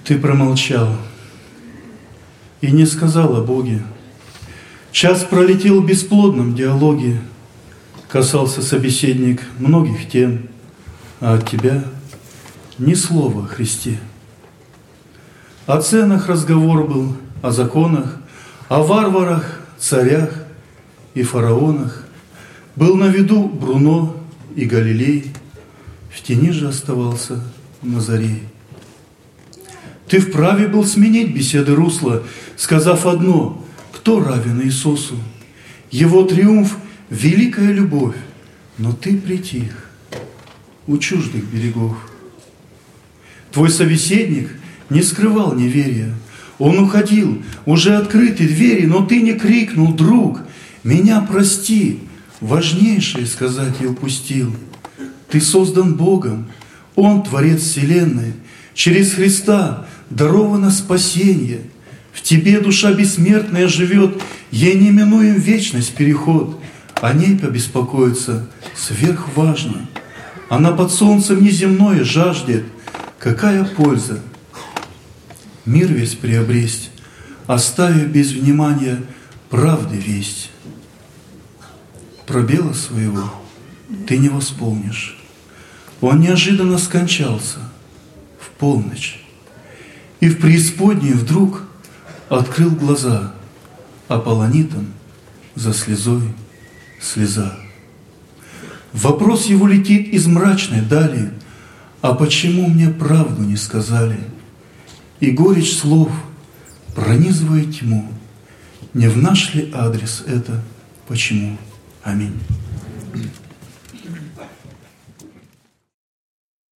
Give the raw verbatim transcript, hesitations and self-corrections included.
Ты промолчал и не сказал о Боге. Час пролетел в бесплодном диалоге. Касался собеседник многих тем, а от тебя ни слова о Христе. О ценах разговор был, о законах, о варварах, царях и фараонах. Был на виду Бруно и Галилей, в тени же оставался Назарей. Ты вправе был сменить беседы русла, сказав одно: кто равен Иисусу? Его триумф — великая любовь, но ты притих у чуждых берегов. Твой собеседник не скрывал неверия. Он уходил, уже открыты двери, но ты не крикнул: друг, меня прости, важнейшее сказать я упустил. Ты создан Богом, Он творец вселенной, через Христа даровано спасение. В тебе душа бессмертная живет, ей неминуем вечность переход. О ней побеспокоиться сверхважно. Она под солнцем неземное жаждет. Какая польза мир весь приобресть, оставив без внимания правды весть? Пробела своего ты не восполнишь. Он неожиданно скончался в полночь, и в преисподней вдруг открыл глаза, аполлонитом за слезой слеза. Вопрос его летит из мрачной дали: а почему мне правду не сказали? И горечь слов пронизывает тьму. Не в наш ли адрес это? Почему? Аминь.